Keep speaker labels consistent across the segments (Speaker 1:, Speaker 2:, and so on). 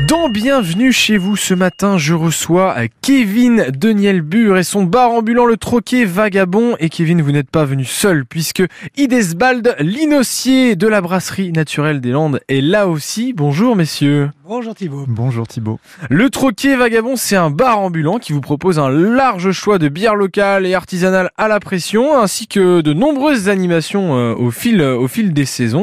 Speaker 1: Dans Bienvenue chez vous ce matin, je reçois Kevin Denielbure et son bar ambulant Le Troquet Vagabond. Et Kevin, vous n'êtes pas venu seul puisque Idesbald Linossier de la brasserie naturelle des Landes est là aussi. Bonjour messieurs.
Speaker 2: Bonjour Thibaut.
Speaker 3: Bonjour Thibaut.
Speaker 1: Le Troquet Vagabond, c'est un bar ambulant qui vous propose un large choix de bières locales et artisanales à la pression, ainsi que de nombreuses animations au fil des saisons.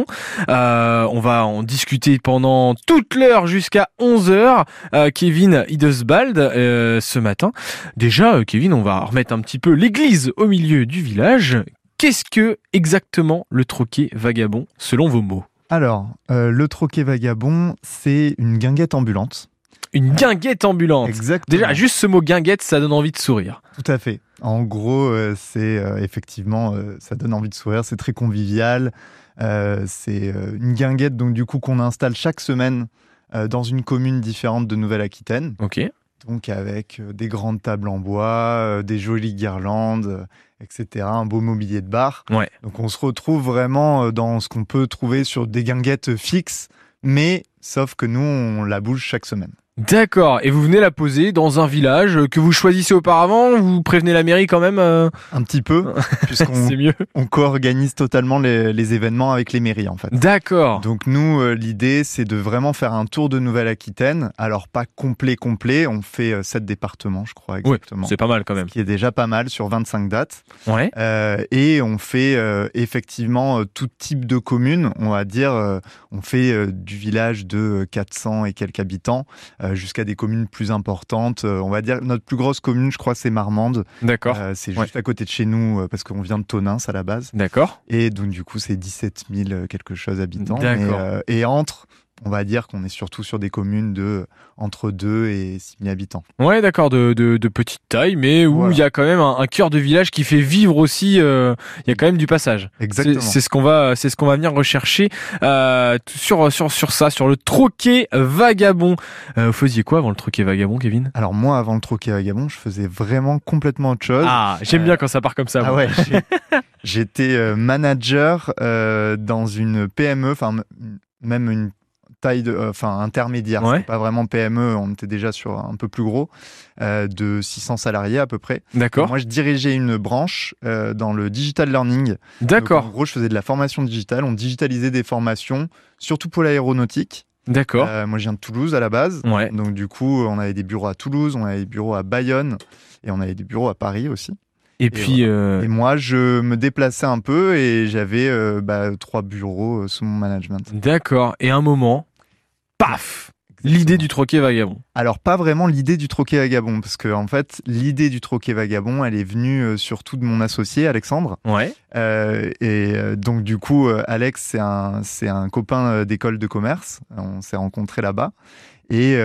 Speaker 1: On va en discuter pendant toute l'heure jusqu'à 11h. Kevin Idesbald, ce matin. Déjà, Kevin, on va remettre un petit peu l'église au milieu du village. Qu'est-ce que exactement le Troquet Vagabond, selon vos mots ?
Speaker 3: Alors, le Troquet Vagabond, c'est une guinguette ambulante.
Speaker 1: Une guinguette ambulante.
Speaker 3: Exactement.
Speaker 1: Déjà, juste ce mot guinguette, ça donne envie de sourire.
Speaker 3: Tout à fait. En gros, c'est effectivement, ça donne envie de sourire, c'est très convivial. C'est une guinguette donc, du coup, qu'on installe chaque semaine dans une commune différente de Nouvelle-Aquitaine.
Speaker 1: Ok.
Speaker 3: Donc avec des grandes tables en bois, des jolies guirlandes, etc. Un beau mobilier de bar.
Speaker 1: Ouais.
Speaker 3: Donc on se retrouve vraiment dans ce qu'on peut trouver sur des guinguettes fixes, mais sauf que nous, on la bouge chaque semaine.
Speaker 1: D'accord. Et vous venez la poser dans un village que vous choisissez auparavant. Vous prévenez la mairie quand même
Speaker 3: Un petit peu, puisqu'on
Speaker 1: C'est mieux.
Speaker 3: on co-organise totalement les événements avec les mairies en fait.
Speaker 1: D'accord.
Speaker 3: Donc nous, l'idée, c'est de vraiment faire un tour de Nouvelle-Aquitaine. Alors pas complet, on fait 7 départements, je crois
Speaker 1: Oui,
Speaker 3: exactement.
Speaker 1: c'est pas mal quand même.
Speaker 3: Ce qui est déjà pas mal sur 25 dates.
Speaker 1: Ouais.
Speaker 3: Et on fait effectivement tout type de communes. On va dire, on fait du village de 400 et quelques habitants jusqu'à des communes plus importantes. On va dire, notre plus grosse commune, je crois, c'est Marmande.
Speaker 1: D'accord.
Speaker 3: C'est juste à côté de chez nous parce qu'on vient de Tonins à la base.
Speaker 1: D'accord.
Speaker 3: Et donc, du coup, c'est 17 000 quelque chose habitants.
Speaker 1: D'accord.
Speaker 3: Et entre, on va dire qu'on est surtout sur des communes de entre 2 et 6 000 habitants.
Speaker 1: Ouais, d'accord, de petite taille, mais où il y a quand même un cœur de village qui fait vivre aussi. Il y a quand même du passage.
Speaker 3: Exactement.
Speaker 1: C'est ce qu'on va venir rechercher sur ça, sur le Troquet Vagabond. Vous faisiez quoi avant le Troquet Vagabond, Kevin ?
Speaker 3: Alors moi, avant le Troquet Vagabond, je faisais vraiment complètement autre chose.
Speaker 1: Ah, j'aime bien quand ça part comme ça.
Speaker 3: Ah
Speaker 1: moi.
Speaker 3: ouais, j'étais manager dans une PME, enfin même une taille intermédiaire,
Speaker 1: Ouais.
Speaker 3: c'était pas vraiment PME, on était déjà sur un peu plus gros, de 600 salariés à peu près. Et
Speaker 1: D'accord.
Speaker 3: moi, je dirigeais une branche dans le digital learning. Donc,
Speaker 1: D'accord.
Speaker 3: en gros, je faisais de la formation digitale, on digitalisait des formations, surtout pour l'aéronautique.
Speaker 1: D'accord.
Speaker 3: Moi, je viens de Toulouse à la base.
Speaker 1: Ouais.
Speaker 3: Donc, du coup, on avait des bureaux à Toulouse, on avait des bureaux à Bayonne et on avait des bureaux à Paris aussi.
Speaker 1: Et puis,
Speaker 3: Et moi, je me déplaçais un peu et j'avais 3 bureaux sous mon management.
Speaker 1: d'accord. Et un moment, paf, l'idée du Troquet Vagabond.
Speaker 3: Alors, pas vraiment l'idée du Troquet Vagabond, parce que en fait, l'idée du Troquet Vagabond, elle est venue surtout de mon associé, Alexandre.
Speaker 1: Ouais.
Speaker 3: Donc, du coup, Alex, c'est un copain d'école de commerce. On s'est rencontrés là-bas. Et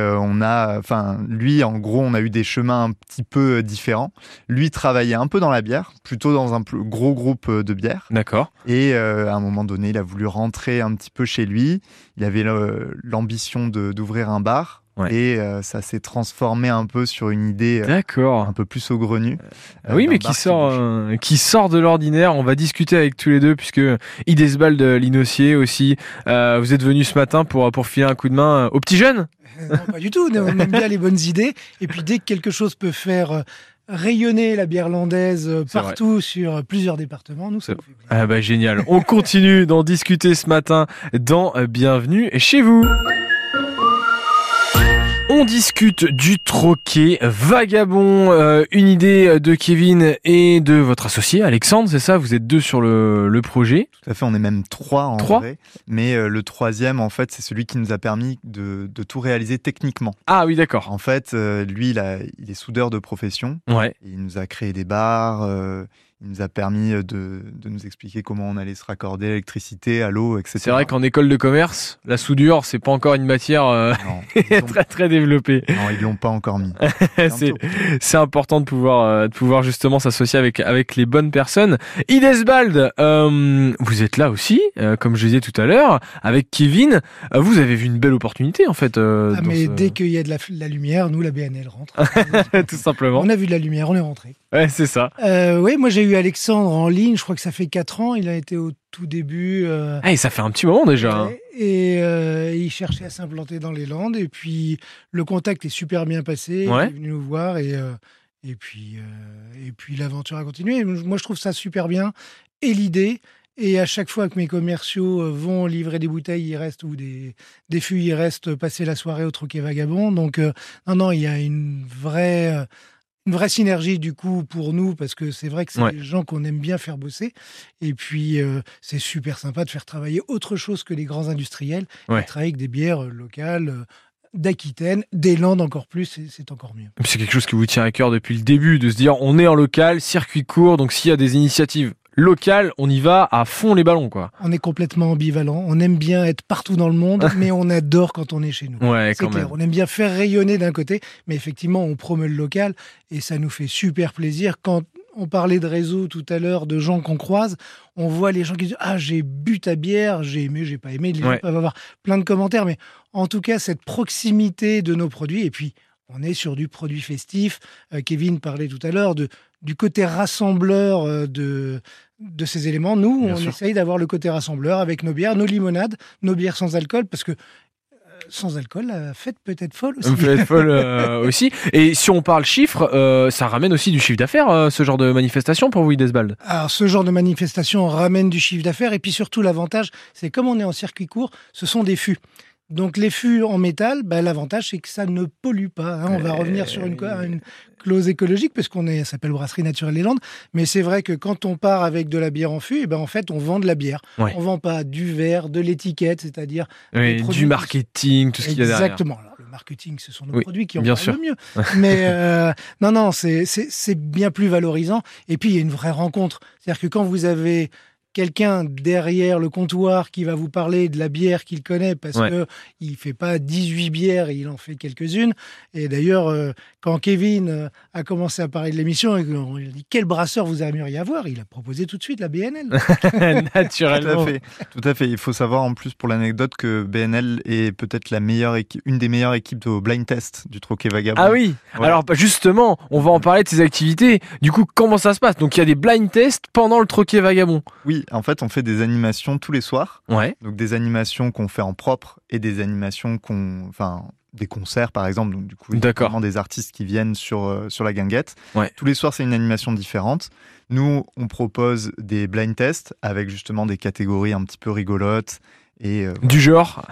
Speaker 3: lui, en gros, on a eu des chemins un petit peu différents. Lui travaillait un peu dans la bière, plutôt dans un plus gros groupe de bière.
Speaker 1: D'accord.
Speaker 3: Et à un moment donné, il a voulu rentrer un petit peu chez lui. Il avait l'ambition d'ouvrir un bar.
Speaker 1: Ouais.
Speaker 3: Et ça s'est transformé un peu sur une idée
Speaker 1: D'accord.
Speaker 3: un peu plus saugrenue.
Speaker 1: Oui, mais
Speaker 3: d'un bar
Speaker 1: qui sort de l'ordinaire. On va discuter avec tous les deux, puisque Idesbald Linossier aussi, vous êtes venu ce matin pour filer un coup de main aux petits jeunes.
Speaker 2: Non, pas du tout. On aime bien les bonnes idées. Et puis dès que quelque chose peut faire rayonner la bière landaise partout sur plusieurs départements, nous, ça nous fait plaisir.
Speaker 1: Ah bah génial. On continue d'en discuter ce matin dans Bienvenue chez vous. On discute du Troquet Vagabond, une idée de Kevin et de votre associé Alexandre, c'est ça ? Vous êtes deux sur le projet.
Speaker 3: Tout à fait, on est même 3 en
Speaker 1: 3 ?
Speaker 3: vrai. Mais le 3e, en fait, c'est celui qui nous a permis de tout réaliser techniquement.
Speaker 1: Ah oui, d'accord.
Speaker 3: En fait, lui, il est soudeur de profession.
Speaker 1: Ouais.
Speaker 3: Il nous a créé des bars. Il nous a permis de nous expliquer comment on allait se raccorder à l'électricité, à l'eau, etc.
Speaker 1: C'est vrai qu'en école de commerce, la soudure, c'est pas encore une matière
Speaker 3: Non, ils
Speaker 1: très très développée.
Speaker 3: l'ont pas encore mis.
Speaker 1: C'est important de pouvoir justement s'associer avec les bonnes personnes. Idesbald, vous êtes là aussi, comme je disais tout à l'heure, avec Kevin. Vous avez vu une belle opportunité en fait.
Speaker 2: Dès qu'il y a de la lumière, nous, la BNL rentre.
Speaker 1: Tout simplement.
Speaker 2: On a vu de la lumière, on est rentré.
Speaker 1: Ouais, c'est ça.
Speaker 2: Oui, moi j'ai eu Alexandre en ligne, je crois que ça fait 4 ans, il a été au tout début.
Speaker 1: Et ça fait un petit moment déjà.
Speaker 2: Et cherchait à s'implanter dans les Landes. Et puis, le contact est super bien passé.
Speaker 1: Ouais.
Speaker 2: Il est venu nous voir et puis l'aventure a continué. Moi, je trouve ça super bien. Et l'idée, et à chaque fois que mes commerciaux vont livrer des bouteilles, ils restent, ou des fûts, ils restent passer la soirée au Troquet Vagabond. Donc, non, il y a une vraie synergie du coup pour nous, parce que c'est vrai que c'est des gens qu'on aime bien faire bosser. Et puis, c'est super sympa de faire travailler autre chose que les grands industriels. Et travailler avec des bières locales, d'Aquitaine, des Landes encore plus, c'est encore mieux.
Speaker 1: C'est quelque chose qui vous tient à cœur depuis le début, de se dire on est en local, circuit court, donc s'il y a des initiatives locales, on y va à fond les ballons, quoi.
Speaker 2: On est complètement ambivalent, on aime bien être partout dans le monde, mais on adore quand on est chez nous.
Speaker 1: Ouais,
Speaker 2: c'est clair, on aime bien faire rayonner d'un côté, mais effectivement on promeut le local et ça nous fait super plaisir. Quand on parlait de réseau tout à l'heure, de gens qu'on croise, on voit les gens qui disent « Ah, j'ai bu ta bière, j'ai aimé, j'ai pas aimé », les gens peuvent avoir plein de commentaires, mais en tout cas, cette proximité de nos produits, et puis on est sur du produit festif. Kevin parlait tout à l'heure du côté rassembleur de ces éléments. Nous, on essaye d'avoir le côté rassembleur avec nos bières, nos limonades, nos bières sans alcool, parce que sans alcool, la fête peut être folle aussi.
Speaker 1: Peut être folle aussi. Et si on parle chiffres, ça ramène aussi du chiffre d'affaires, ce genre de manifestation pour vous, Idesbald?
Speaker 2: Alors, ce genre de manifestation ramène du chiffre d'affaires. Et puis surtout, l'avantage, c'est comme on est en circuit court, ce sont des fûts. Donc les fûts en métal, l'avantage c'est que ça ne pollue pas. On va revenir sur une clause écologique parce ça s'appelle Brasserie Naturelle des Landes. Mais c'est vrai que quand on part avec de la bière en fût, en fait on vend de la bière. On vend pas du verre, de l'étiquette, c'est-à-dire
Speaker 1: du marketing, tout ce qu'il y a derrière.
Speaker 2: Exactement. Alors, le marketing, ce sont nos produits qui en parlent le mieux. Mais non, c'est bien plus valorisant. Et puis il y a une vraie rencontre. C'est-à-dire que quand vous avez quelqu'un derrière le comptoir qui va vous parler de la bière qu'il connaît parce que il fait pas 18 bières, il en fait quelques-unes. Et d'ailleurs, quand Kevin a commencé à parler de l'émission, on lui a dit quel brasseur vous aimeriez avoir, il a proposé tout de suite la BNL.
Speaker 1: Naturellement.
Speaker 3: Tout à fait. Il faut savoir en plus pour l'anecdote que BNL est peut-être une des meilleures équipes au blind test du Troquet Vagabond.
Speaker 1: Ah oui. Alors justement, on va en parler de ces activités. Du coup, comment ça se passe? Donc il y a des blind tests pendant le Troquet Vagabond.
Speaker 3: Oui. En fait, on fait des animations tous les soirs. Donc des animations qu'on fait en propre et des animations des concerts par exemple. Donc du coup, il y a vraiment des artistes qui viennent sur la guinguette. Tous les soirs, c'est une animation différente. Nous, on propose des blind tests avec justement des catégories un petit peu rigolotes. Et,
Speaker 1: du genre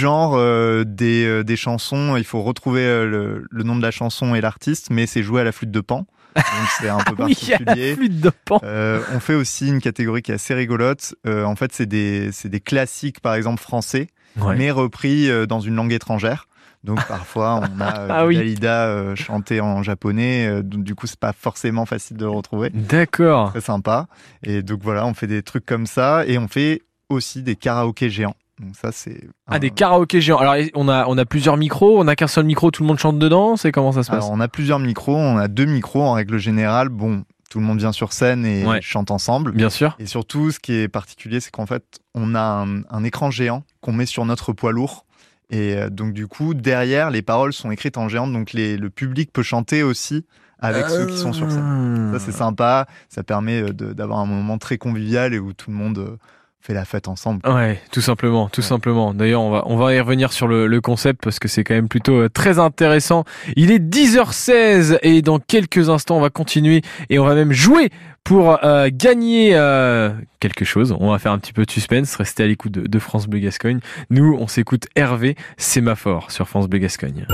Speaker 3: des chansons. Il faut retrouver le nom de la chanson et l'artiste, mais c'est joué à la flûte de Pan. Donc c'est un peu particulier.
Speaker 1: La flûte de Pan.
Speaker 3: On fait aussi une catégorie qui est assez rigolote. En fait, c'est des classiques, par exemple français, mais repris dans une langue étrangère. Donc parfois, on a Dalida chanté en japonais. Donc, du coup, c'est pas forcément facile de le retrouver.
Speaker 1: D'accord.
Speaker 3: Très sympa. Et donc voilà, on fait des trucs comme ça. Et on fait aussi des karaokés géants. Donc ça, c'est
Speaker 1: des karaokés géants. Alors on a plusieurs micros, on n'a qu'un seul micro, tout le monde chante dedans, c'est comment ça se passe?
Speaker 3: Alors on a plusieurs micros, on a 2 micros en règle générale. Bon, tout le monde vient sur scène et chante ensemble.
Speaker 1: Bien sûr.
Speaker 3: Et surtout, ce qui est particulier, c'est qu'en fait, on a un écran géant qu'on met sur notre poids lourd. Et donc du coup, derrière, les paroles sont écrites en géant, donc le public peut chanter aussi avec ceux qui sont sur scène. Ça, c'est sympa. Ça permet d'avoir un moment très convivial et où tout le monde fait la fête ensemble.
Speaker 1: Ouais, tout simplement. D'ailleurs, on va y revenir sur le concept parce que c'est quand même plutôt très intéressant. Il est 10h16 et dans quelques instants, on va continuer et on va même jouer pour gagner quelque chose. On va faire un petit peu de suspense. Restez à l'écoute de France Bleu Gascogne. Nous, on s'écoute Hervé Sémaphore sur France Bleu Gascogne.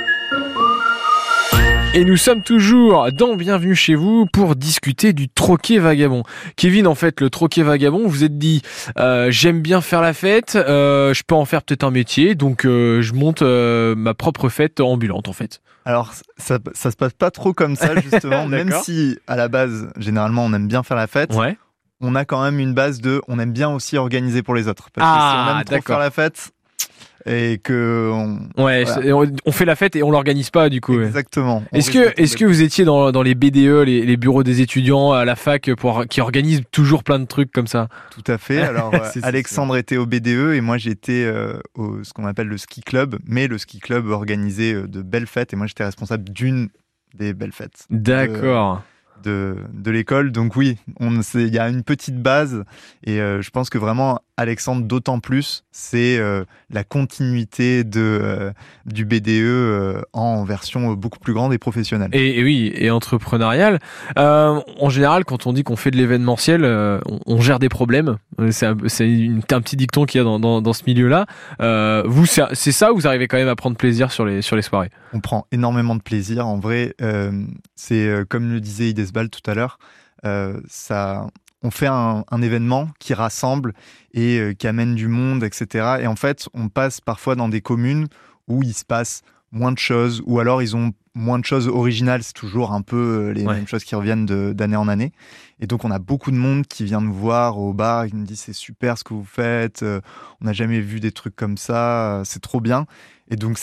Speaker 1: Et nous sommes toujours dans Bienvenue chez vous pour discuter du Troquet Vagabond. Kevin, en fait, le Troquet Vagabond, vous vous êtes dit, j'aime bien faire la fête, je peux en faire peut-être un métier, donc je monte ma propre fête ambulante, en fait.
Speaker 3: Alors, ça se passe pas trop comme ça, justement, même si, à la base, généralement, on aime bien faire la fête. On a quand même une base on aime bien aussi organiser pour les autres. Parce que si on aime trop faire la fête, et que
Speaker 1: on fait la fête et on l'organise pas du coup.
Speaker 3: Exactement.
Speaker 1: Est-ce que vous étiez dans les BDE, les bureaux des étudiants à la fac qui organisent toujours plein de trucs comme ça?
Speaker 3: Tout à fait. Alors Alexandre était au BDE et moi j'étais au ce qu'on appelle le ski club, mais le ski club organisait de belles fêtes et moi j'étais responsable d'une des belles fêtes.
Speaker 1: D'accord.
Speaker 3: De l'école. Donc oui, il y a une petite base et je pense que vraiment Alexandre d'autant plus, c'est la continuité du BDE en version beaucoup plus grande et professionnelle.
Speaker 1: Et oui, et entrepreneuriale. En général, quand on dit qu'on fait de l'événementiel, on gère des problèmes. C'est un petit dicton qu'il y a dans ce milieu-là. Vous, c'est ça, ou vous arrivez quand même à prendre plaisir sur les soirées?
Speaker 3: On prend énormément de plaisir. En vrai, c'est comme le disait Idesbal tout à l'heure, on fait un événement qui rassemble et qui amène du monde, etc. Et en fait, on passe parfois dans des communes où il se passe moins de choses, ou alors ils ont moins de choses originales. C'est toujours un peu les mêmes choses qui reviennent d'année en année. Et donc, on a beaucoup de monde qui vient nous voir au bar et qui nous dit « c'est super ce que vous faites, on n'a jamais vu des trucs comme ça, c'est trop bien ». Et donc,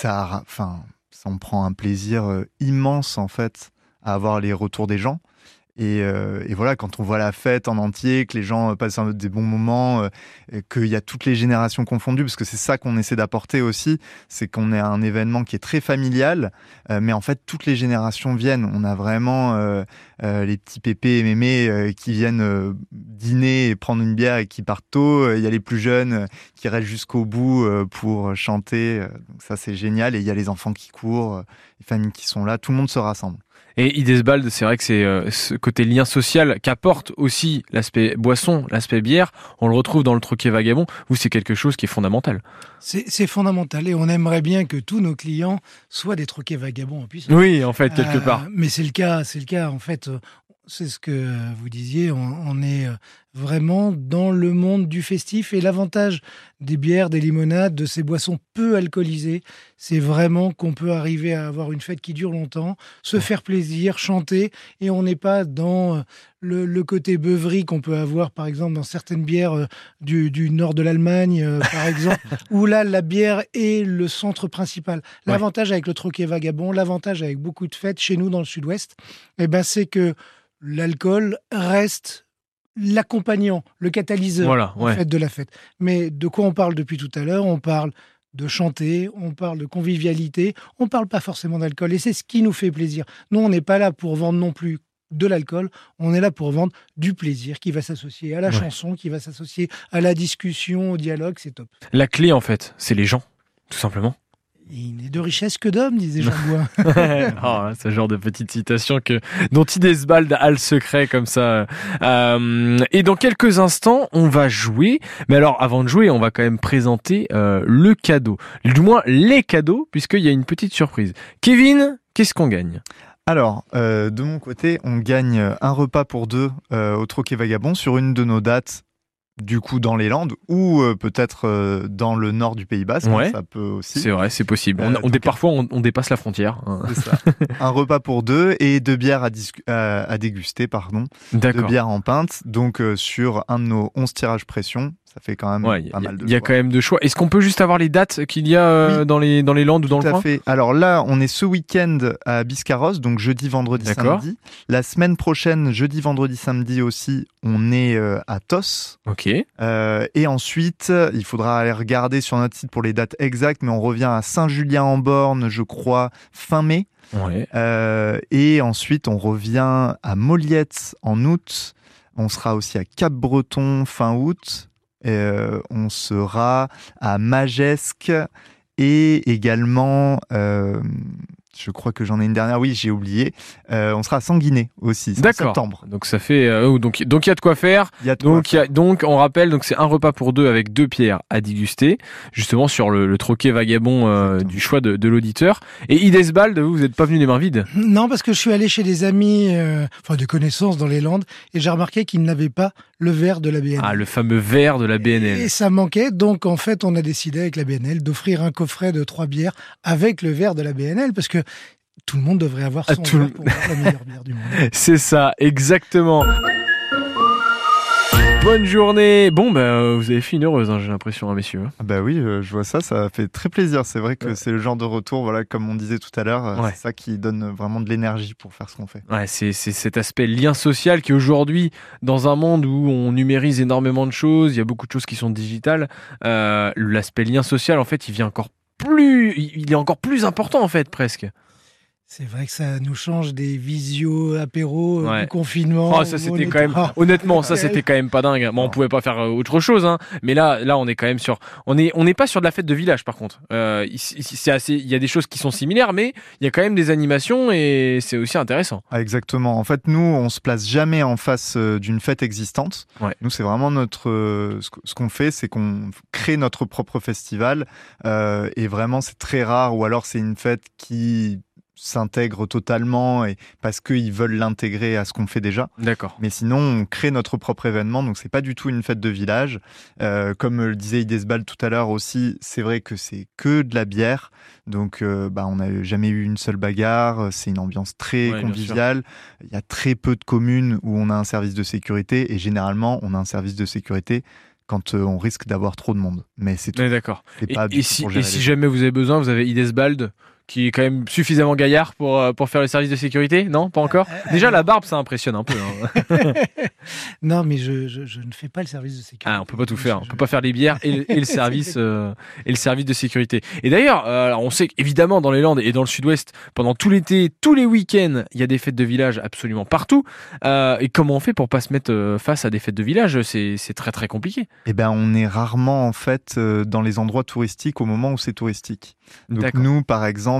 Speaker 3: on prend un plaisir immense, en fait, à avoir les retours des gens. Et voilà, quand on voit la fête en entier, que les gens passent des bons moments, qu'il y a toutes les générations confondues, parce que c'est ça qu'on essaie d'apporter aussi, c'est qu'on est un événement qui est très familial, mais en fait, toutes les générations viennent. On a vraiment les petits pépés et mémés qui viennent dîner et prendre une bière et qui partent tôt. Il y a les plus jeunes qui restent jusqu'au bout pour chanter. Donc ça, c'est génial. Et il y a les enfants qui courent, les familles qui sont là. Tout le monde se rassemble.
Speaker 1: Et Idesbald, c'est vrai que c'est ce côté lien social qu'apporte aussi l'aspect boisson, l'aspect bière. On le retrouve dans le Troquet Vagabond, où c'est quelque chose qui est fondamental.
Speaker 2: C'est fondamental, et on aimerait bien que tous nos clients soient des Troquets Vagabonds en plus.
Speaker 1: Oui, en fait, quelque part.
Speaker 2: Mais c'est le cas, en fait. C'est ce que vous disiez, on est vraiment dans le monde du festif, et l'avantage des bières, des limonades, de ces boissons peu alcoolisées, c'est vraiment qu'on peut arriver à avoir une fête qui dure longtemps, se faire plaisir, chanter, et on n'est pas dans le côté beuverie qu'on peut avoir par exemple dans certaines bières du nord de l'Allemagne, par exemple, où là la bière est le centre principal. L'avantage avec le Troquet Vagabond, l'avantage avec beaucoup de fêtes chez nous dans le sud-ouest, c'est que l'alcool reste l'accompagnant, le catalyseur en fait, de la fête. Mais de quoi on parle depuis tout à l'heure? On parle de chanter, on parle de convivialité, on ne parle pas forcément d'alcool. Et c'est ce qui nous fait plaisir. Nous, on n'est pas là pour vendre non plus de l'alcool, on est là pour vendre du plaisir qui va s'associer à la chanson, qui va s'associer à la discussion, au dialogue, c'est top.
Speaker 1: La clé, en fait, c'est les gens, tout simplement.
Speaker 2: Il n'est de richesse que d'hommes, disait Jean Bois.
Speaker 1: Ce genre de petite citation dont Idesbald a le secret comme ça. Et dans quelques instants, on va jouer. Mais alors, avant de jouer, on va quand même présenter le cadeau. Du moins, les cadeaux, puisqu'il y a une petite surprise. Kevin, qu'est-ce qu'on gagne ?
Speaker 3: Alors, de mon côté, on gagne un repas pour deux au Troquet Vagabond sur une de nos dates, du coup dans les Landes, ou peut-être dans le nord du Pays Basque, ça peut aussi.
Speaker 1: C'est vrai, c'est possible. Parfois, on dépasse la frontière.
Speaker 3: C'est ça. Un repas pour deux et deux bières à déguster, pardon.
Speaker 1: D'accord.
Speaker 3: Deux bières en pinte, donc sur un de nos 11 tirages pression. Ça fait quand même pas mal de choix.
Speaker 1: Il y a quand même de choix. Est-ce qu'on peut juste avoir les dates qu'il y a dans les Landes ou dans le coin ?
Speaker 3: Tout à fait. Alors là, on est ce week-end à Biscarrosse, donc jeudi, vendredi, samedi. La semaine prochaine, jeudi, vendredi, samedi aussi, on est à Tos.
Speaker 1: Ok.
Speaker 3: Et ensuite, il faudra aller regarder sur notre site pour les dates exactes, mais on revient à Saint-Julien-en-Borne, je crois, fin mai.
Speaker 1: Ouais.
Speaker 3: Et ensuite, on revient à Moliette en août. On sera aussi à Cap-Breton fin août. On sera à Magesque et également, je crois que j'en ai une dernière, oui, j'ai oublié. On sera à Sanguinet aussi, en septembre.
Speaker 1: Donc ça fait donc il y a de quoi faire. Donc on rappelle, donc c'est un repas pour deux avec deux bières à déguster, justement sur le Troquet Vagabond du choix de l'auditeur. Et Idesbald, vous n'êtes pas venu les mains vides ?
Speaker 2: Non, parce que je suis allé chez des amis, des connaissances dans les Landes, et j'ai remarqué qu'ils n'avaient pas le verre de la BNL.
Speaker 1: Ah, le fameux verre de la BNL.
Speaker 2: Et ça manquait, donc en fait on a décidé avec la BNL d'offrir un coffret de 3 bières avec le verre de la BNL, parce que tout le monde devrait avoir son verre pour boire la meilleure bière du monde.
Speaker 1: C'est ça, exactement. Bonne journée. Bon, vous avez fait une heureuse, j'ai l'impression, messieurs.
Speaker 3: Bah oui, je vois ça fait très plaisir. C'est vrai que c'est le genre de retour, comme on disait tout à l'heure, c'est ça qui donne vraiment de l'énergie pour faire ce qu'on fait.
Speaker 1: Ouais, c'est cet aspect lien social qui aujourd'hui, dans un monde où on numérise énormément de choses, il y a beaucoup de choses qui sont digitales, l'aspect lien social, en fait, il est encore plus important, en fait, presque.
Speaker 2: C'est vrai que ça nous change des visios apéros
Speaker 1: Ouais.
Speaker 2: du confinement.
Speaker 1: Oh, ça c'était quand même honnêtement ça c'était quand même pas dingue. Bon, on pouvait pas faire autre chose hein, mais là on est quand même sur on n'est pas sur de la fête de village par contre. C'est assez il y a des choses qui sont similaires mais il y a quand même des animations et c'est aussi intéressant.
Speaker 3: Ah, exactement. En fait, nous, on se place jamais en face d'une fête existante.
Speaker 1: Ouais.
Speaker 3: Nous, c'est vraiment ce qu'on fait, c'est qu'on crée notre propre festival et vraiment, c'est très rare. Ou alors, c'est une fête qui s'intègre totalement et parce qu'ils veulent l'intégrer à ce qu'on fait déjà.
Speaker 1: D'accord.
Speaker 3: Mais sinon, on crée notre propre événement, donc c'est pas du tout une fête de village. Comme le disait Idesbald tout à l'heure aussi, c'est vrai que c'est que de la bière, donc on n'a jamais eu une seule bagarre. C'est une ambiance très conviviale. Il y a très peu de communes où on a un service de sécurité et généralement, on a un service de sécurité quand on risque d'avoir trop de monde. Mais c'est tout.
Speaker 1: Ouais, d'accord.
Speaker 3: Et
Speaker 1: si jamais vous avez besoin, vous avez Idesbald qui est quand même suffisamment gaillard pour faire le service de sécurité, non? Pas encore? Déjà, la barbe, ça impressionne un peu. Hein.
Speaker 2: Non, mais je ne fais pas le service de sécurité.
Speaker 1: Ah, on peut pas tout faire. On peut pas faire les bières et le service de sécurité. Et d'ailleurs, on sait qu'évidemment, dans les Landes et dans le Sud-Ouest, pendant tout l'été, tous les week-ends, il y a des fêtes de village absolument partout. Et comment on fait pour pas se mettre face à des fêtes de village? C'est très très compliqué.
Speaker 3: Eh ben, on est rarement en fait dans les endroits touristiques au moment où c'est touristique. Donc
Speaker 1: D'accord.
Speaker 3: nous, par exemple,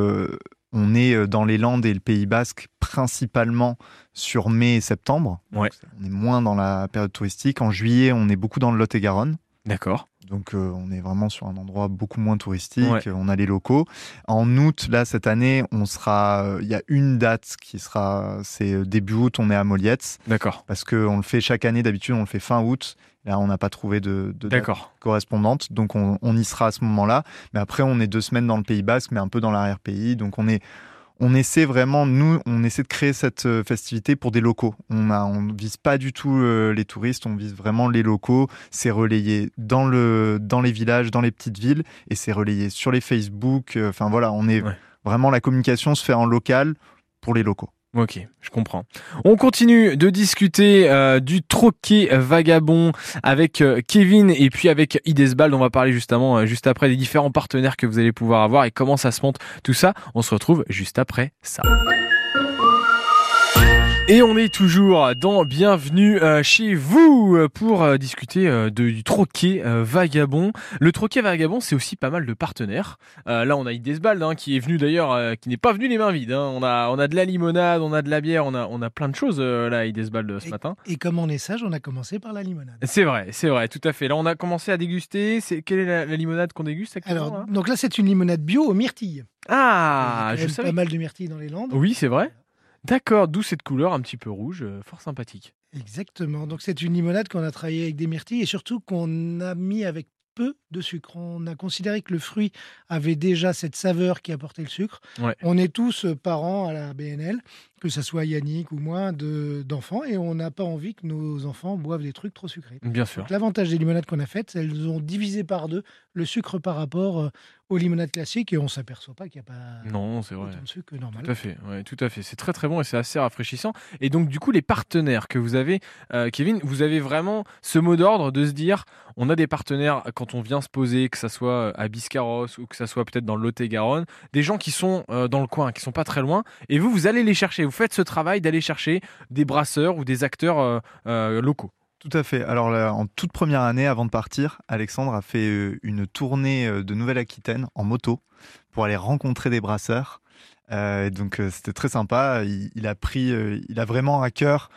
Speaker 3: on est dans les Landes et le Pays Basque principalement sur mai et septembre.
Speaker 1: Ouais.
Speaker 3: Donc, on est moins dans la période touristique. En juillet, on est beaucoup dans le Lot-et-Garonne.
Speaker 1: D'accord.
Speaker 3: Donc on est vraiment sur un endroit beaucoup moins touristique.
Speaker 1: Ouais.
Speaker 3: On a les locaux. En août, là, cette année, il y a une date c'est début août, on est à Molietz.
Speaker 1: D'accord.
Speaker 3: Parce qu'on le fait chaque année, d'habitude, on le fait fin août. Là, on n'a pas trouvé de date correspondante, donc on y sera à ce moment-là. Mais après, on est 2 semaines dans le Pays Basque, mais un peu dans l'arrière-pays. Donc on essaie vraiment, nous, on essaie de créer cette festivité pour des locaux. On vise pas du tout les touristes, on vise vraiment les locaux. C'est relayé dans les villages, dans les petites villes, et c'est relayé sur les Facebook. Enfin voilà, vraiment, la communication se fait en local pour les locaux.
Speaker 1: Ok, je comprends. On continue de discuter du troquet vagabond avec Kevin et puis avec Idesbald. On va parler juste après des différents partenaires que vous allez pouvoir avoir et comment ça se monte tout ça. On se retrouve juste après ça. Et on est toujours dans Bienvenue chez vous pour discuter du troquet vagabond. Le troquet vagabond, c'est aussi pas mal de partenaires. Là, on a Idesbald qui est venu d'ailleurs, qui n'est pas venu les mains vides. Hein. On a de la limonade, on a de la bière, on a plein de choses là, Idesbald ce matin.
Speaker 2: Et comme on est sage, on a commencé par la limonade.
Speaker 1: C'est vrai, tout à fait. Là, on a commencé à déguster. Quelle est la limonade qu'on déguste actuellement?
Speaker 2: Alors, donc là, c'est une limonade bio aux myrtilles.
Speaker 1: Ah,
Speaker 2: je savais. Pas mal de myrtilles dans les Landes.
Speaker 1: Oui, c'est vrai. D'accord, d'où cette couleur un petit peu rouge, fort sympathique.
Speaker 2: Exactement. Donc c'est une limonade qu'on a travaillée avec des myrtilles et surtout qu'on a mis avec peu de sucre. On a considéré que le fruit avait déjà cette saveur qui apportait le sucre.
Speaker 1: Ouais.
Speaker 2: On est tous parents à la BNL, que ce soit Yannick ou moi, d'enfants, et on n'a pas envie que nos enfants boivent des trucs trop sucrés.
Speaker 1: Bien sûr.
Speaker 2: Donc, l'avantage des limonades qu'on a faites, elles ont divisé par 2 le sucre par rapport aux limonades classiques et on ne s'aperçoit pas qu'il n'y a pas autant de sucre que normal.
Speaker 1: Tout à fait. C'est très très bon et c'est assez rafraîchissant. Et donc du coup, les partenaires que vous avez, Kevin, vous avez vraiment ce mot d'ordre de se dire, on a des partenaires quand on vient se poser, que ça soit à Biscarrosse ou que ça soit peut-être dans le Lot-et-Garonne, des gens qui sont dans le coin, qui sont pas très loin, et vous allez les chercher. Vous faites ce travail d'aller chercher des brasseurs ou des acteurs locaux.
Speaker 3: Tout à fait. Alors là, en toute première année, avant de partir, Alexandre a fait une tournée de Nouvelle-Aquitaine en moto pour aller rencontrer des brasseurs. Donc c'était très sympa. Il a vraiment à cœur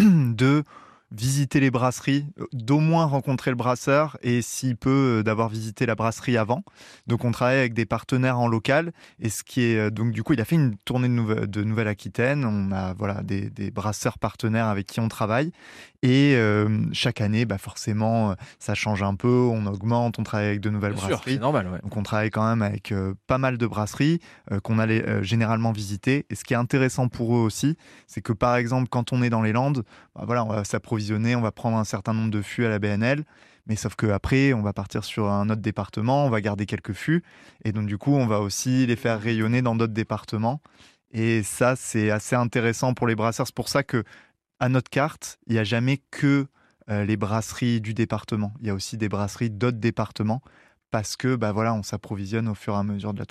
Speaker 3: de visiter les brasseries, d'au moins rencontrer le brasseur et s'il peut d'avoir visité la brasserie avant. Donc on travaille avec des partenaires en local et donc du coup il a fait une tournée de Nouvelle-Aquitaine. On a des brasseurs partenaires avec qui on travaille et chaque année forcément ça change un peu, on augmente, on travaille avec de nouvelles brasseries.
Speaker 1: Sûr, c'est normal, ouais.
Speaker 3: Donc on travaille quand même avec pas mal de brasseries qu'on allait généralement visiter. Et ce qui est intéressant pour eux aussi, c'est que par exemple quand on est dans les Landes, on va s'approvisionner, on va prendre un certain nombre de fûts à la BNL, mais sauf qu'après, on va partir sur un autre département, on va garder quelques fûts, et donc du coup, on va aussi les faire rayonner dans d'autres départements. Et ça, c'est assez intéressant pour les brasseurs. C'est pour ça que à notre carte, il n'y a jamais que les brasseries du département. Il y a aussi des brasseries d'autres départements, parce que on s'approvisionne au fur et à mesure de la tournée.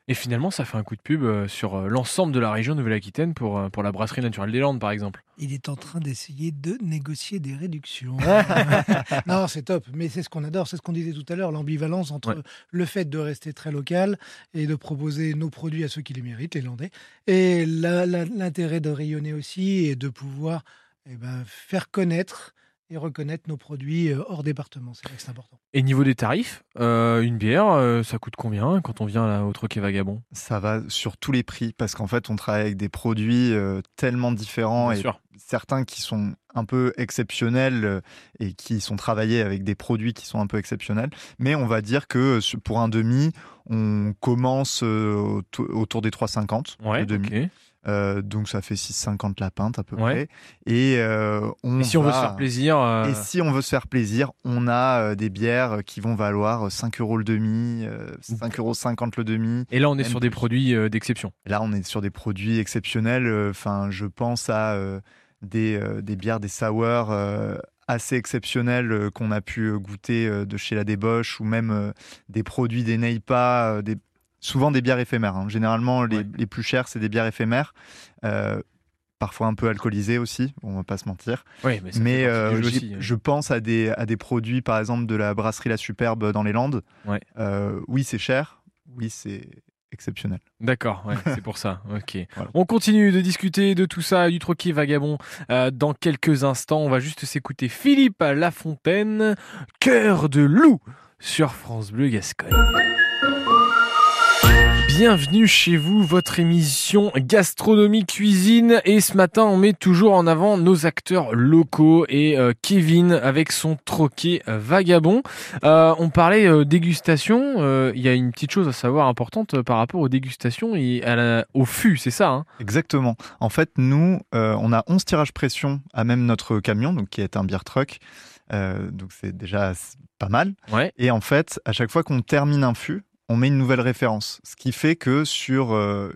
Speaker 1: Et finalement, ça fait un coup de pub sur l'ensemble de la région Nouvelle-Aquitaine pour la brasserie naturelle des Landes, par exemple.
Speaker 2: Il est en train d'essayer de négocier des réductions. Non, c'est top, mais c'est ce qu'on adore, c'est ce qu'on disait tout à l'heure, l'ambivalence entre le fait de rester très local et de proposer nos produits à ceux qui les méritent, les Landais, et l'intérêt de rayonner aussi et de pouvoir faire connaître et reconnaître nos produits hors département. C'est vrai que c'est important.
Speaker 1: Et niveau des tarifs, une bière, ça coûte combien quand on vient là, au Troquet Vagabond?
Speaker 3: Ça va sur tous les prix parce qu'en fait, on travaille avec des produits tellement différents
Speaker 1: Bien
Speaker 3: et
Speaker 1: sûr.
Speaker 3: certains qui sont un peu exceptionnels et qui sont travaillés avec des produits qui sont un peu exceptionnels. Mais on va dire que pour un demi, on commence autour des 3,50
Speaker 1: Ouais,
Speaker 3: le demi.
Speaker 1: ok.
Speaker 3: Donc ça fait 6,50 la pinte à peu
Speaker 1: Ouais.
Speaker 3: près. Et
Speaker 1: Et si on veut se faire plaisir,
Speaker 3: Et si on veut se faire plaisir, on a des bières qui vont valoir 5 € le demi, 5,50 € le demi.
Speaker 1: et là on est
Speaker 3: Même
Speaker 1: sur des
Speaker 3: plus.
Speaker 1: produits d'exception.
Speaker 3: Là, on est sur des produits exceptionnels. Enfin, je pense à des bières, des sours assez exceptionnels qu'on a pu goûter de chez la Débauche ou même des produits des Neipa, souvent des bières éphémères. Hein. Généralement, les plus chères, c'est des bières éphémères. Parfois un peu alcoolisées aussi, on va pas se mentir.
Speaker 1: Oui, mais ça
Speaker 3: Mais
Speaker 1: fait partie du jeu aussi.
Speaker 3: je pense à des produits, par exemple, de la brasserie La Superbe dans les Landes.
Speaker 1: Ouais.
Speaker 3: Oui, c'est cher. Oui, c'est exceptionnel.
Speaker 1: D'accord, ouais, c'est pour ça. Ok.
Speaker 3: Voilà.
Speaker 1: On continue de discuter de tout ça, du Troquet Vagabond, dans quelques instants. On va juste s'écouter Philippe Lafontaine, Cœur de loup, sur France Bleu Gascogne. Bienvenue chez vous, votre émission Gastronomie Cuisine. Et ce matin, on met toujours en avant nos acteurs locaux et Kevin avec son Troquet Vagabond. On parlait dégustation. Il y a une petite chose à savoir importante par rapport aux dégustations et au fût, c'est ça, hein?
Speaker 3: Exactement. En fait, nous, on a 11 tirages pression à même notre camion, donc qui est un beer truck. Donc c'est déjà pas mal.
Speaker 1: Ouais.
Speaker 3: Et en fait, à chaque fois qu'on termine un fût, on met une nouvelle référence. Ce qui fait que sur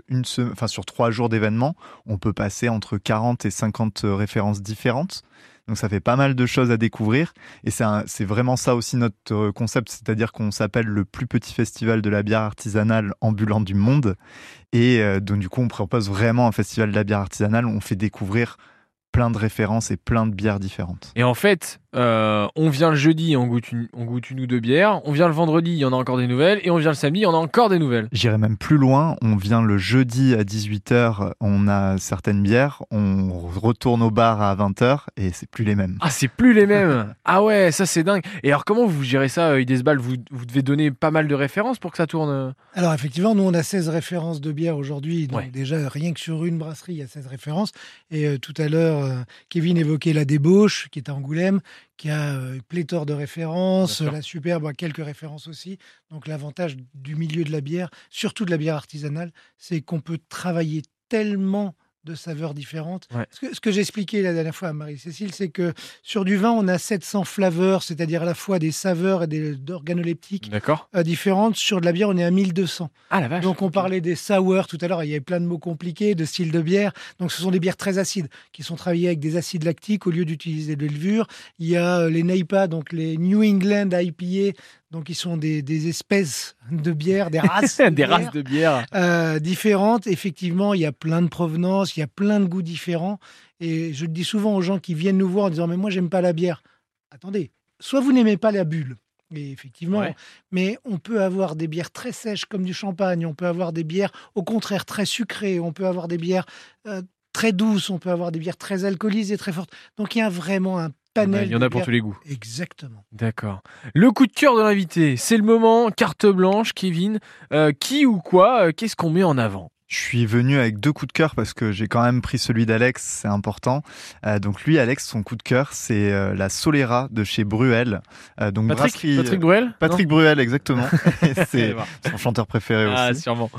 Speaker 3: 3 jours d'événement, on peut passer entre 40 et 50 références différentes. Donc ça fait pas mal de choses à découvrir. Et c'est vraiment ça aussi notre concept, c'est-à-dire qu'on s'appelle le plus petit festival de la bière artisanale ambulante du monde. Et donc du coup, on propose vraiment un festival de la bière artisanale où on fait découvrir plein de références et plein de bières différentes.
Speaker 1: Et en fait, on vient le jeudi, on goûte une ou deux bières. On vient le vendredi, il y en a encore des nouvelles. Et on vient le samedi, il y en a encore des nouvelles.
Speaker 3: J'irai même plus loin. On vient le jeudi à 18h, on a certaines bières. On retourne au bar à 20h et c'est plus les mêmes.
Speaker 1: Ah, c'est plus les mêmes. Ah ouais, ça c'est dingue. Et alors comment vous gérez ça, Idesbal? Vous devez donner pas mal de références pour que ça tourne.
Speaker 2: Alors effectivement, nous on a 16 références de bière aujourd'hui, donc
Speaker 1: Ouais.
Speaker 2: déjà rien que sur une brasserie, il y a 16 références. Et tout à l'heure, Kevin évoquait la Débauche, qui est à Angoulême, qui a pléthore de références,
Speaker 1: Bien sûr.
Speaker 2: la Superbe a quelques références aussi. Donc l'avantage du milieu de la bière, surtout de la bière artisanale, c'est qu'on peut travailler tellement de saveurs différentes.
Speaker 1: Ouais.
Speaker 2: Ce que j'expliquais la dernière fois à Marie-Cécile, c'est que sur du vin, on a 700 flaveurs, c'est-à-dire à la fois des saveurs et des organoleptiques
Speaker 1: D'accord.
Speaker 2: différentes. Sur de la bière, on est à 1200.
Speaker 1: Ah la vache.
Speaker 2: Donc on
Speaker 1: ok.
Speaker 2: parlait des sours tout à l'heure, il y avait plein de mots compliqués, de styles de bière. Donc ce sont des bières très acides, qui sont travaillées avec des acides lactiques au lieu d'utiliser de levure. Il y a les Neipa, donc les New England IPA, donc qui sont des espèces de bières, des races de
Speaker 1: Des
Speaker 2: bière,
Speaker 1: races de bière.
Speaker 2: différentes. Effectivement, il y a plein de provenances, il y a plein de goûts différents. Et je le dis souvent aux gens qui viennent nous voir en disant « mais moi, j'aime pas la bière ». Attendez, soit vous n'aimez pas la bulle, et effectivement,
Speaker 1: Ouais.
Speaker 2: mais on peut avoir des bières très sèches comme du champagne, on peut avoir des bières au contraire très sucrées, on peut avoir des bières très douces, on peut avoir des bières très alcoolisées, très fortes. Donc il y a vraiment un panel
Speaker 1: Il y en
Speaker 2: de
Speaker 1: a pour
Speaker 2: bières.
Speaker 1: tous les goûts.
Speaker 2: Exactement.
Speaker 1: D'accord. Le coup de cœur de l'invité, c'est le moment, carte blanche, Kevin. Qui ou quoi, qu'est-ce qu'on met en avant?
Speaker 3: Je suis venu avec 2 coups de cœur parce que j'ai quand même pris celui d'Alex, c'est important. Donc lui, Alex, son coup de cœur, c'est la Solera de chez Bruel. Donc brasserie-
Speaker 1: Patrick Bruel?
Speaker 3: Patrick Bruel, exactement. C'est
Speaker 1: Non.
Speaker 3: son chanteur préféré
Speaker 1: Ah,
Speaker 3: aussi.
Speaker 1: sûrement.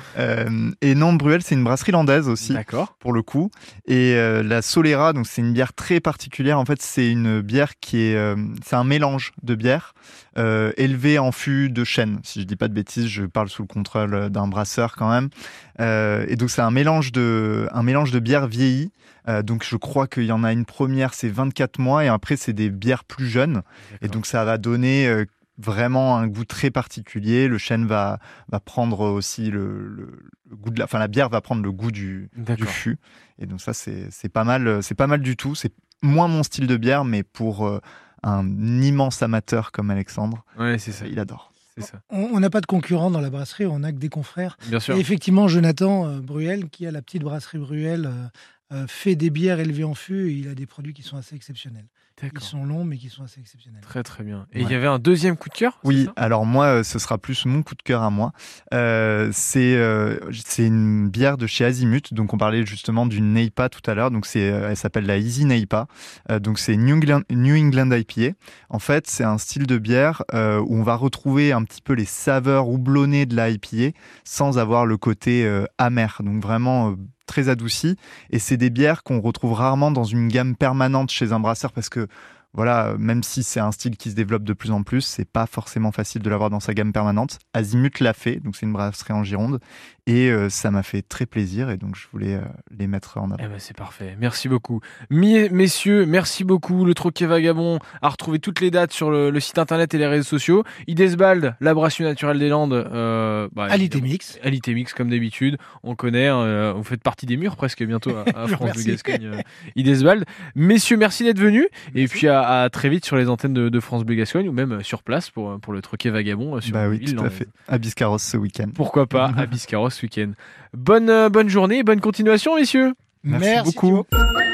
Speaker 3: Et non, Bruel, c'est une brasserie landaise aussi.
Speaker 1: D'accord.
Speaker 3: Pour le coup. Et la Solera, donc c'est une bière très particulière. En fait, c'est une bière qui est, c'est un mélange de bières élevée en fût de chêne. Si je dis pas de bêtises, je parle sous le contrôle d'un brasseur quand même. Et donc c'est un mélange de bières vieillies. Donc je crois qu'il y en a une première, c'est 24 mois, et après c'est des bières plus jeunes. Et donc ça va donner vraiment un goût très particulier. Le chêne va prendre aussi le goût de la bière va prendre le goût du fût. Et donc ça, c'est pas mal du tout. C'est moins mon style de bière, mais pour un immense amateur comme Alexandre,
Speaker 1: ouais, c'est ça.
Speaker 3: Il adore.
Speaker 1: C'est ça.
Speaker 2: On n'a pas de concurrents dans la brasserie, on n'a que des confrères.
Speaker 1: Bien sûr.
Speaker 2: Et effectivement, Jonathan Bruel, qui a la petite brasserie Bruel, fait des bières élevées en fût et il a des produits qui sont assez exceptionnels. Ils sont longs, mais qui sont assez exceptionnels.
Speaker 1: Très très bien. Et il y avait un deuxième coup de cœur?
Speaker 3: Oui, alors moi, ce sera plus mon coup de cœur à moi. C'est une bière de chez Azimut. Donc on parlait justement d'une NEIPA tout à l'heure. Donc elle s'appelle la Easy NEIPA. Donc c'est New England IPA. En fait, c'est un style de bière où on va retrouver un petit peu les saveurs houblonnées de la IPA sans avoir le côté amer. Donc vraiment très adouci, et c'est des bières qu'on retrouve rarement dans une gamme permanente chez un brasseur parce que voilà, même si c'est un style qui se développe de plus en plus, c'est pas forcément facile de l'avoir dans sa gamme permanente. Azimut l'a fait, donc c'est une brasserie en Gironde, et ça m'a fait très plaisir, et donc je voulais les mettre en avant.
Speaker 1: Eh ben c'est parfait, merci beaucoup. Messieurs, merci beaucoup. Le Troquet Vagabond a retrouvé toutes les dates sur le site internet et les réseaux sociaux. Idesbald, la brasserie naturelle des Landes.
Speaker 2: Alitémix.
Speaker 1: Alitémix, comme d'habitude, on connaît, vous faites partie des murs presque bientôt à France Bleu Gascogne. Idesbald. Messieurs, merci d'être venus, et puis à très vite sur les antennes de France Bleu Gascogne, ou même sur place pour le Troquet Vagabond sur
Speaker 3: oui,
Speaker 1: l'île
Speaker 3: tout à fait. À Biscarrosse ce week-end.
Speaker 1: Pourquoi pas à Biscarrosse ce week-end. Bonne journée et bonne continuation, messieurs.
Speaker 3: Merci beaucoup.
Speaker 2: Thibaut.